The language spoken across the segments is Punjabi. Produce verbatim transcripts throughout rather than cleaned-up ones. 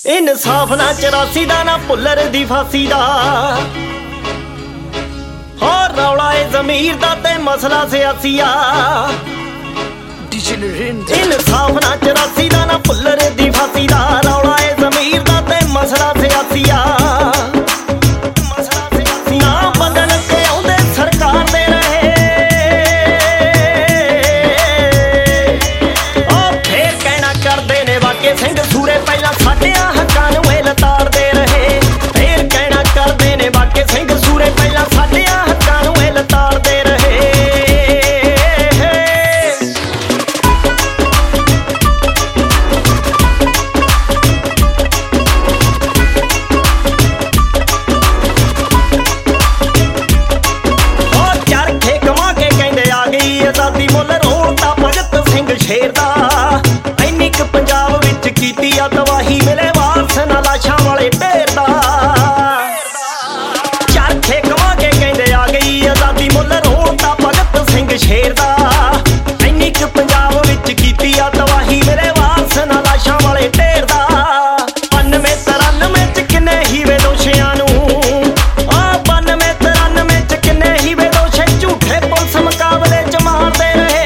ਇਨਸਾਫ ਨਾ ਚੁਰਾਸੀ ਦਾ ਨਾ ਭੁੱਲਰ ਦੀ ਫਾਸੀ ਦਾ। ਹੋਰ ਰੌਲਾ ਏ ਜ਼ਮੀਰ ਦਾ ਤੇ ਮਸਲਾ ਸਿਆਸੀ ਆ। ਇਨਸਾਫ ਨਾ ਚੁਰਾਸੀ ਦਾ ਨਾ ਭੁੱਲਰ ਦੀ ਫਾਸੀ ਦਾ। ਰੌਲਾ ਏ ਜ਼ਮੀਰ ਦਾ ਤੇ ਮਸਲਾ ਸਿਆਸੀ ਆ। ਨਾ ਬਦਲ ਕੇ ਆਉਂਦੇ ਸਰਕਾਰ ਦੇ ਰਹੇ ਉਹ ਫੇਰ ਕਹਿਣਾ ਕਰਦੇ ਨੇ ਵਾਕੇ ਸਿੰਘ ਸੂਰੇ ਪਹਿਲਾਂ ਸਾਡਿਆਂ ਹੱਕਾਂ ਨੂੰ ਇਹ ਲਤਾੜਦੇ ਰਹੇ। ਫੇਰ ਕਹਿਣਾ ਕਰਦੇ ਨੇ ਵਾਕੇ ਸਿੰਘ ਸੂਰੇ ਪਹਿਲਾਂ ਸਾਡਿਆਂ ਹੱਕਾਂ ਨੂੰ ਇਹ ਲਤਾੜਦੇ ਰਹੇ। ਆਜ਼ਾਦੀ ਮੁੱਲ ਰੋਣ ਦਾ ਭਗਤ ਸਿੰਘ ਸ਼ੇਰ ਦਾ। ਇੰਨੀ ਕੁ ਪੰਜਾਬ ਵਿੱਚ ਕੀਤੀ ਆ ਤਬਾਹੀ ਮਿਲੇ ਵਾਰਸ ਨਾ ਲਾਸ਼ਾਂ ਵਾਲੇ ਢੇਰ ਦਾ। ਚਰਖੇ ਕਮਾ ਕੇ ਕਹਿੰਦੇ ਆ ਗਈ ਆਜ਼ਾਦੀ ਮੁੱਲ ਰੋਣ ਦਾ ਭਗਤ ਸਿੰਘ ਸ਼ੇਰ ਦਾ। ਇੰਨੀ ਕੁ ਪੰਜਾਬ ਵਿੱਚ ਕੀਤੀ ਆ ਤਬਾਹੀ ਮਿਲੇ ਵਾਰਸ ਨਾ ਲਾਸ਼ਾਂ ਵਾਲੇ ਢੇਰ ਦਾ। ਬਾਨਵੇਂ ਤਰਾਨਵੇਂ ਚ ਕਿੰਨੇ ਹੀ ਵੇ ਦੋਸ਼ੀਆਂ ਨੂੰ ਆ ਬਾਨਵੇਂ ਤਰਾਨਵੇਂ ਚ ਕਿੰਨੇ ਹੀ ਵੇ ਦੋਸ਼ੇ ਝੂਠੇ ਪੁਲਿਸ ਮੁਕਾਬਲੇ ਚ ਮਾਰਦੇ ਰਹੇ।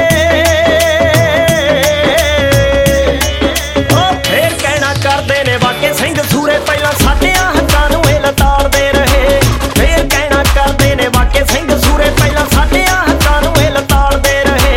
ਉਹ ਫੇਰ ਕਹਿਣਾ ਕਰਦੇ ਨੇ ਵਾਕੇ ਸਿੰਘ ਸੂਰੇ ਪਹਿਲਾਂ ਸਾਡਿਆਂ ਹੱਕਾਂ ਨੂੰ ਇਹ ਲਤਾੜਦੇ ਰਹੇ। ਫੇਰ ਕਹਿਣਾ ਕਰਦੇ ਨੇ ਵਾਕੇ ਸਿੰਘ ਸੂਰੇ ਪਹਿਲਾਂ ਸਾਡਿਆਂ ਹੱਕਾਂ ਨੂੰ ਇਹ ਲਤਾੜਦੇ ਰਹੇ।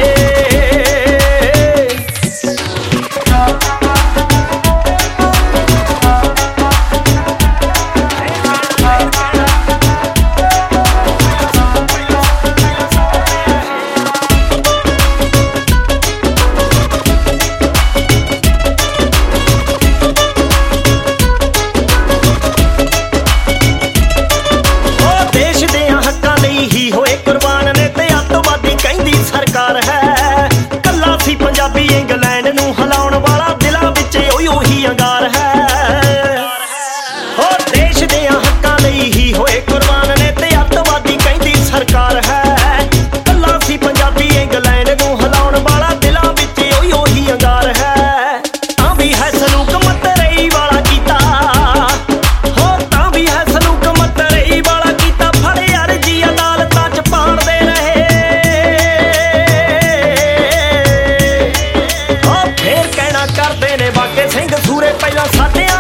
ਸਰਕਾਰ ਹੈ ਕੱਲਾ ਸੀ ਪੰਜਾਬੀ ਇੰਗਲੈਂਡ ਨੂੰ ਹਿਲਾਉਣ ਵਾਲਾ ਦਿਲਾਂ ਵਿੱਚ ਉਹੀ ਉਹੀ ਅੰਗਾਰ ਹੈ। ਹੋਰ ਦੇਸ਼ ਦੇ ਹੱਕਾਂ ਲਈ ਹੀ ਹੋਏ ਕੁਰਬਾਨ ਨੇ ਤੇ ਅੱਤਵਾਦੀ ਕਹਿੰਦੀ ਸਰਕਾਰ ਹੈ। ਕੱਲਾ ਸੀ ਪੰਜਾਬੀ ਇੰਗਲੈਂਡ ਨੂੰ ਹਿਲਾਉਣ ਵਾਲਾ ਦਿਲਾਂ ਵਿੱਚ ਉਹੀ ਉਹੀ ਅੰਗਾਰ ਹੈ। ਤਾਂ ਵੀ ਹੈ ਸਲੂਕ ਮਤਰੇਈ ਵਾਲਾ ਕੀਤਾ ਹੋਰ ਤਾਂ ਵੀ ਹੈ ਸਲੂਕ ਮਤਰੇਈ ਵਾਲਾ ਕੀਤਾ। ਫੜੇ ਅਰਜੀ ਅਦਾਲਤਾਂ ਚ ਪਾੜਦੇ ਰਹੇ। ਕਰਦੇ ਨੇ ਵਾਕੇ ਸਿੰਘ ਸੂਰੇ ਪਹਿਲਾਂ ਸਾਡੇ